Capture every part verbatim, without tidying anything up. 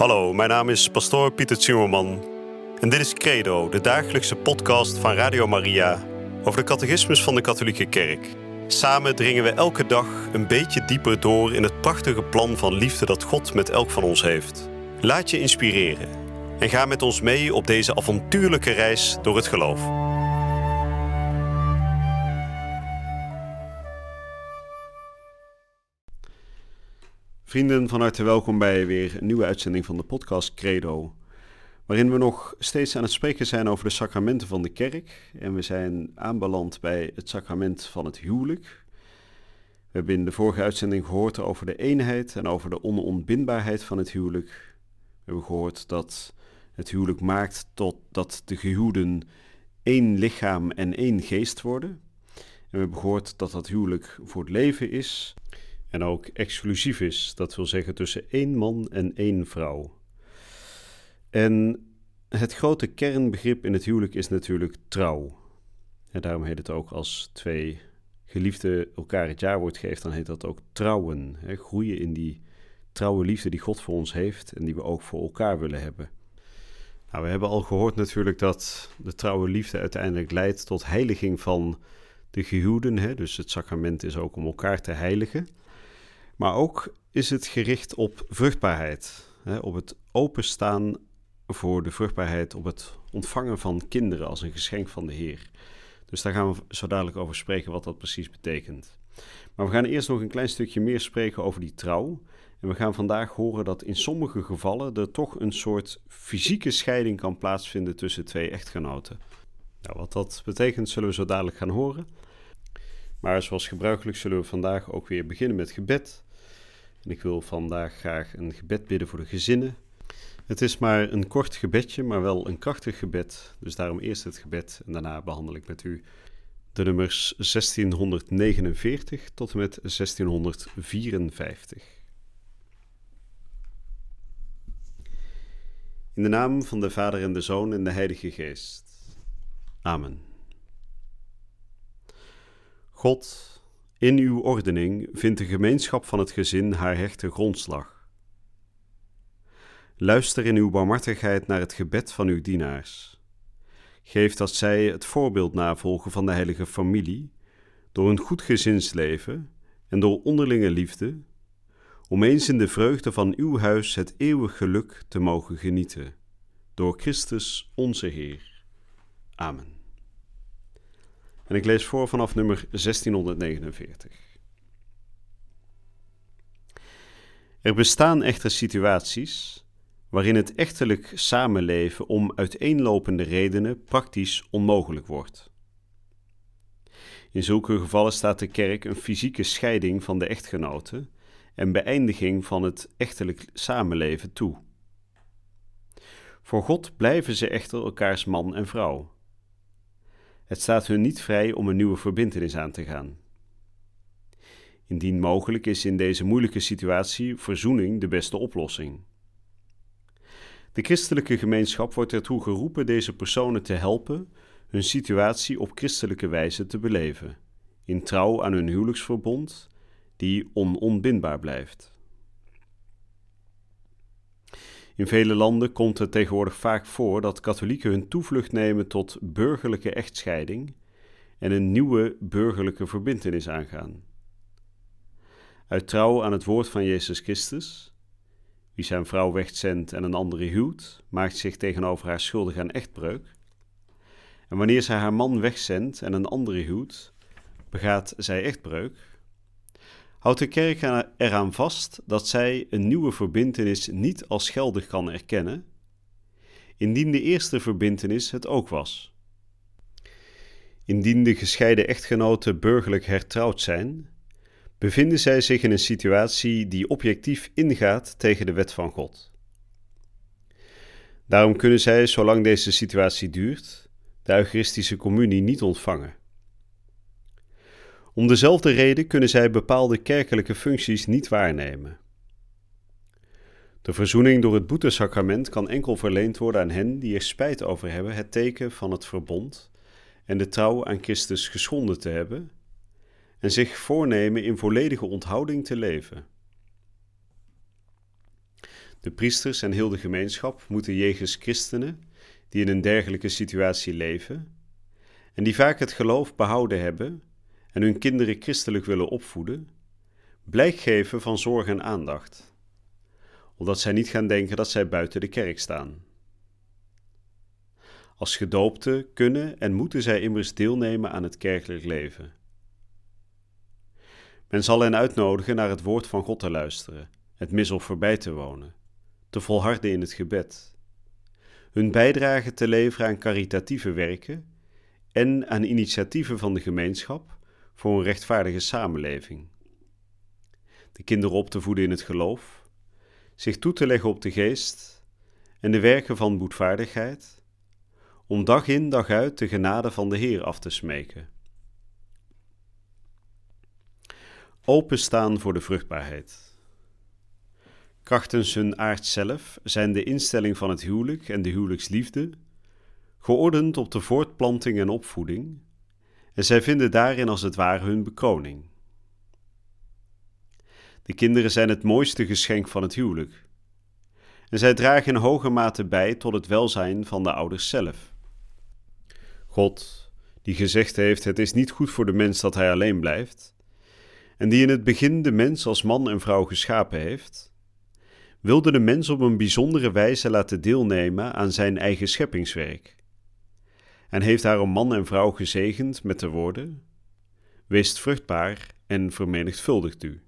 Hallo, mijn naam is pastoor Pieter Zimmerman en dit is Credo, de dagelijkse podcast van Radio Maria over de catechismus van de katholieke kerk. Samen dringen we elke dag een beetje dieper door in het prachtige plan van liefde dat God met elk van ons heeft. Laat je inspireren en ga met ons mee op deze avontuurlijke reis door het geloof. Vrienden, van harte welkom bij weer een nieuwe uitzending van de podcast Credo, waarin we nog steeds aan het spreken zijn over de sacramenten van de kerk. En we zijn aanbeland bij het sacrament van het huwelijk. We hebben in de vorige uitzending gehoord over de eenheid en over de onontbindbaarheid van het huwelijk. We hebben gehoord dat het huwelijk maakt tot dat de gehuwden één lichaam en één geest worden. En we hebben gehoord dat dat huwelijk voor het leven is en ook exclusief is. Dat wil zeggen tussen één man en één vrouw. En het grote kernbegrip in het huwelijk is natuurlijk trouw. En daarom heet het ook als twee geliefden elkaar het jaarwoord geeft, dan heet dat ook trouwen. Hè? Groeien in die trouwe liefde die God voor ons heeft en die we ook voor elkaar willen hebben. Nou, we hebben al gehoord natuurlijk dat de trouwe liefde uiteindelijk leidt tot heiliging van de gehuwden. Hè? Dus het sacrament is ook om elkaar te heiligen. Maar ook is het gericht op vruchtbaarheid, hè? Op het openstaan voor de vruchtbaarheid, op het ontvangen van kinderen als een geschenk van de Heer. Dus daar gaan we zo dadelijk over spreken wat dat precies betekent. Maar we gaan eerst nog een klein stukje meer spreken over die trouw. En we gaan vandaag horen dat in sommige gevallen er toch een soort fysieke scheiding kan plaatsvinden tussen twee echtgenoten. Nou, wat dat betekent zullen we zo dadelijk gaan horen. Maar zoals gebruikelijk zullen we vandaag ook weer beginnen met gebed. En ik wil vandaag graag een gebed bidden voor de gezinnen. Het is maar een kort gebedje, maar wel een krachtig gebed. Dus daarom eerst het gebed en daarna behandel ik met u de nummers zestienhonderdnegenenveertig tot en met zestienhonderdvierenvijftig. In de naam van de Vader en de Zoon en de Heilige Geest. Amen. God, in uw ordening vindt de gemeenschap van het gezin haar hechte grondslag. Luister in uw barmhartigheid naar het gebed van uw dienaars. Geef dat zij het voorbeeld navolgen van de heilige familie, door een goed gezinsleven en door onderlinge liefde, om eens in de vreugde van uw huis het eeuwig geluk te mogen genieten. Door Christus onze Heer. Amen. En ik lees voor vanaf nummer zestienhonderdnegenenveertig. Er bestaan echter situaties waarin het echtelijk samenleven om uiteenlopende redenen praktisch onmogelijk wordt. In zulke gevallen staat de kerk een fysieke scheiding van de echtgenoten en beëindiging van het echtelijk samenleven toe. Voor God blijven ze echter elkaars man en vrouw. Het staat hun niet vrij om een nieuwe verbintenis aan te gaan. Indien mogelijk is in deze moeilijke situatie verzoening de beste oplossing. De christelijke gemeenschap wordt ertoe geroepen deze personen te helpen hun situatie op christelijke wijze te beleven, in trouw aan hun huwelijksverbond, die onontbindbaar blijft. In vele landen komt het tegenwoordig vaak voor dat katholieken hun toevlucht nemen tot burgerlijke echtscheiding en een nieuwe burgerlijke verbintenis aangaan. Uit trouw aan het woord van Jezus Christus, wie zijn vrouw wegzendt en een andere huwt, maakt zich tegenover haar schuldig aan echtbreuk. En wanneer zij haar man wegzendt en een andere huwt, begaat zij echtbreuk. Houdt de kerk eraan vast dat zij een nieuwe verbintenis niet als geldig kan erkennen, indien de eerste verbintenis het ook was. Indien de gescheiden echtgenoten burgerlijk hertrouwd zijn, bevinden zij zich in een situatie die objectief ingaat tegen de wet van God. Daarom kunnen zij, zolang deze situatie duurt, de Eucharistische communie niet ontvangen. Om dezelfde reden kunnen zij bepaalde kerkelijke functies niet waarnemen. De verzoening door het boetesacrament kan enkel verleend worden aan hen die er spijt over hebben het teken van het verbond en de trouw aan Christus geschonden te hebben en zich voornemen in volledige onthouding te leven. De priesters en heel de gemeenschap moeten jegens christenen die in een dergelijke situatie leven en die vaak het geloof behouden hebben en hun kinderen christelijk willen opvoeden, blijk geven van zorg en aandacht, opdat zij niet gaan denken dat zij buiten de kerk staan. Als gedoopten kunnen en moeten zij immers deelnemen aan het kerkelijk leven. Men zal hen uitnodigen naar het woord van God te luisteren, het misoffer bij te wonen, te volharden in het gebed, hun bijdrage te leveren aan caritatieve werken en aan initiatieven van de gemeenschap voor een rechtvaardige samenleving. De kinderen op te voeden in het geloof, zich toe te leggen op de geest en de werken van boetvaardigheid, om dag in dag uit de genade van de Heer af te smeken. Openstaan voor de vruchtbaarheid. Krachtens hun aard zelf zijn de instelling van het huwelijk en de huwelijksliefde geordend op de voortplanting en opvoeding, en zij vinden daarin als het ware hun bekroning. De kinderen zijn het mooiste geschenk van het huwelijk, en zij dragen in hoge mate bij tot het welzijn van de ouders zelf. God, die gezegd heeft: het is niet goed voor de mens dat hij alleen blijft, en die in het begin de mens als man en vrouw geschapen heeft, wilde de mens op een bijzondere wijze laten deelnemen aan zijn eigen scheppingswerk, en heeft daarom man en vrouw gezegend met de woorden: weest vruchtbaar en vermenigvuldigt u.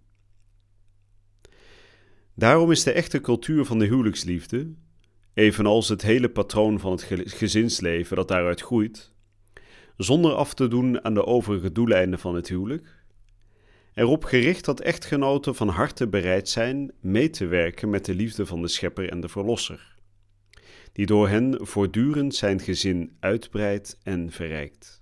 Daarom is de echte cultuur van de huwelijksliefde, evenals het hele patroon van het gezinsleven dat daaruit groeit, zonder af te doen aan de overige doeleinden van het huwelijk, erop gericht dat echtgenoten van harte bereid zijn mee te werken met de liefde van de Schepper en de Verlosser, die door hen voortdurend zijn gezin uitbreidt en verrijkt.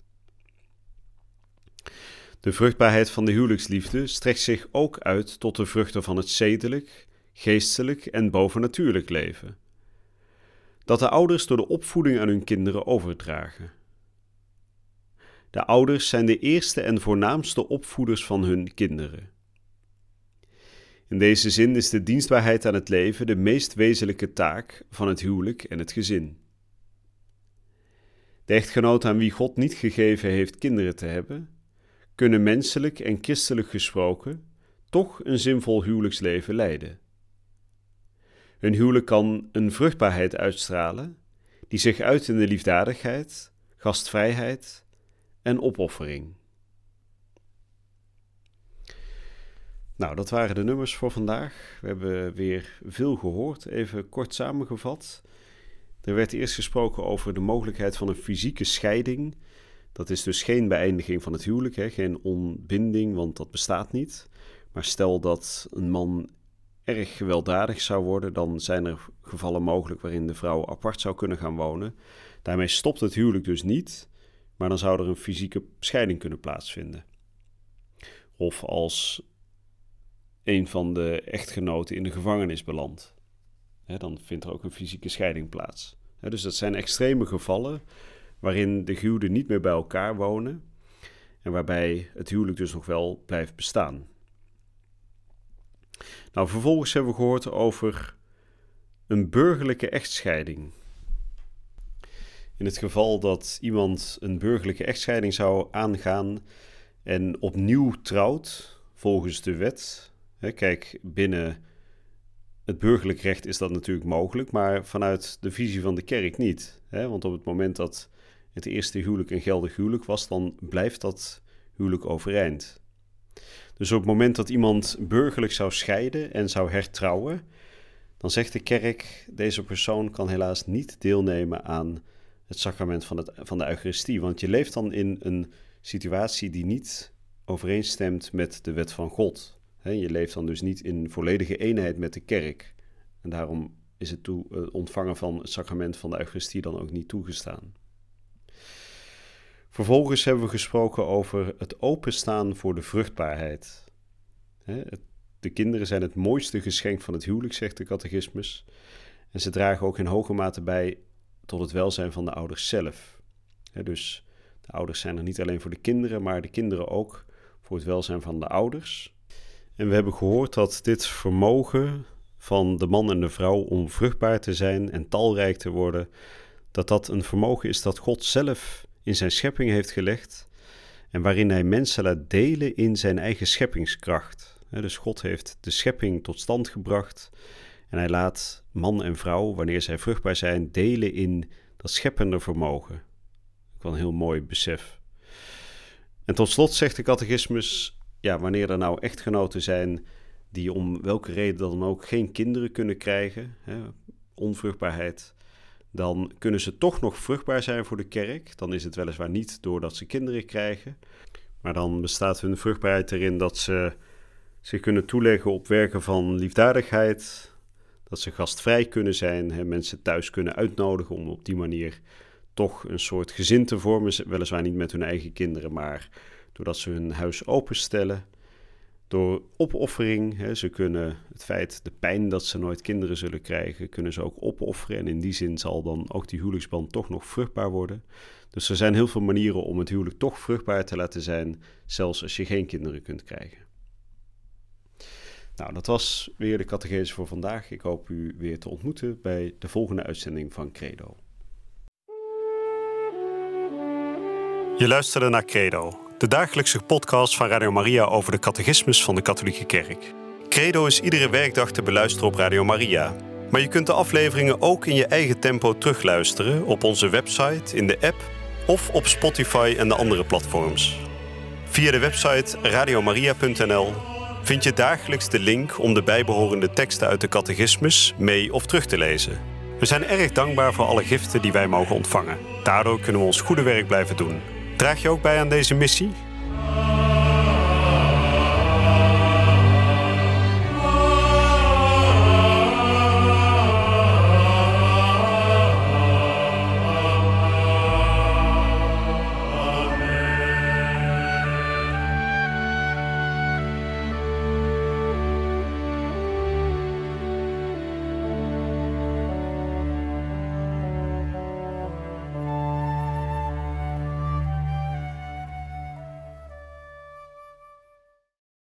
De vruchtbaarheid van de huwelijksliefde strekt zich ook uit tot de vruchten van het zedelijk, geestelijk en bovennatuurlijk leven, dat de ouders door de opvoeding aan hun kinderen overdragen. De ouders zijn de eerste en voornaamste opvoeders van hun kinderen. In deze zin is de dienstbaarheid aan het leven de meest wezenlijke taak van het huwelijk en het gezin. De echtgenoten aan wie God niet gegeven heeft kinderen te hebben, kunnen menselijk en christelijk gesproken toch een zinvol huwelijksleven leiden. Hun huwelijk kan een vruchtbaarheid uitstralen die zich uit in de liefdadigheid, gastvrijheid en opoffering. Nou, dat waren de nummers voor vandaag. We hebben weer veel gehoord. Even kort samengevat. Er werd eerst gesproken over de mogelijkheid van een fysieke scheiding. Dat is dus geen beëindiging van het huwelijk, hè? Geen ontbinding, want dat bestaat niet. Maar stel dat een man erg gewelddadig zou worden, dan zijn er gevallen mogelijk waarin de vrouw apart zou kunnen gaan wonen. Daarmee stopt het huwelijk dus niet, maar dan zou er een fysieke scheiding kunnen plaatsvinden. Of als een van de echtgenoten in de gevangenis belandt, hè, dan vindt er ook een fysieke scheiding plaats. Hè, dus dat zijn extreme gevallen waarin de gehuwden niet meer bij elkaar wonen en waarbij het huwelijk dus nog wel blijft bestaan. Nou, vervolgens hebben we gehoord over een burgerlijke echtscheiding. In het geval dat iemand een burgerlijke echtscheiding zou aangaan en opnieuw trouwt volgens de wet. Hè, kijk, binnen het burgerlijk recht is dat natuurlijk mogelijk, maar vanuit de visie van de kerk niet. Hè, want op het moment dat het eerste huwelijk een geldig huwelijk was, dan blijft dat huwelijk overeind. Dus op het moment dat iemand burgerlijk zou scheiden en zou hertrouwen, dan zegt de kerk: deze persoon kan helaas niet deelnemen aan het sacrament van, het, van de Eucharistie. Want je leeft dan in een situatie die niet overeenstemt met de wet van God. He, je leeft dan dus niet in volledige eenheid met de kerk. En daarom is het toe, uh, ontvangen van het sacrament van de Eucharistie dan ook niet toegestaan. Vervolgens hebben we gesproken over het openstaan voor de vruchtbaarheid. He, het, de kinderen zijn het mooiste geschenk van het huwelijk, zegt de catechismus. En ze dragen ook in hoge mate bij tot het welzijn van de ouders zelf. He, dus de ouders zijn er niet alleen voor de kinderen, maar de kinderen ook voor het welzijn van de ouders. En we hebben gehoord dat dit vermogen van de man en de vrouw om vruchtbaar te zijn en talrijk te worden, dat dat een vermogen is dat God zelf in zijn schepping heeft gelegd en waarin hij mensen laat delen in zijn eigen scheppingskracht. Dus God heeft de schepping tot stand gebracht en hij laat man en vrouw, wanneer zij vruchtbaar zijn, delen in dat scheppende vermogen. Ook wel een heel mooi besef. En tot slot zegt de catechismus, ja, wanneer er nou echtgenoten zijn die om welke reden dan ook geen kinderen kunnen krijgen, hè, onvruchtbaarheid, dan kunnen ze toch nog vruchtbaar zijn voor de kerk. Dan is het weliswaar niet doordat ze kinderen krijgen, maar dan bestaat hun vruchtbaarheid erin dat ze zich kunnen toeleggen op werken van liefdadigheid, dat ze gastvrij kunnen zijn, hè, mensen thuis kunnen uitnodigen om op die manier toch een soort gezin te vormen, weliswaar niet met hun eigen kinderen, maar doordat ze hun huis openstellen. Door opoffering, hè, ze kunnen het feit, de pijn dat ze nooit kinderen zullen krijgen, kunnen ze ook opofferen. En in die zin zal dan ook die huwelijksband toch nog vruchtbaar worden. Dus er zijn heel veel manieren om het huwelijk toch vruchtbaar te laten zijn, zelfs als je geen kinderen kunt krijgen. Nou, dat was weer de catechese voor vandaag. Ik hoop u weer te ontmoeten bij de volgende uitzending van Credo. Je luisterde naar Credo, de dagelijkse podcast van Radio Maria over de catechismus van de Katholieke Kerk. Credo is iedere werkdag te beluisteren op Radio Maria. Maar je kunt de afleveringen ook in je eigen tempo terugluisteren op onze website, in de app of op Spotify en de andere platforms. Via de website radiomaria punt n l vind je dagelijks de link om de bijbehorende teksten uit de catechismus mee of terug te lezen. We zijn erg dankbaar voor alle giften die wij mogen ontvangen. Daardoor kunnen we ons goede werk blijven doen. Draag je ook bij aan deze missie?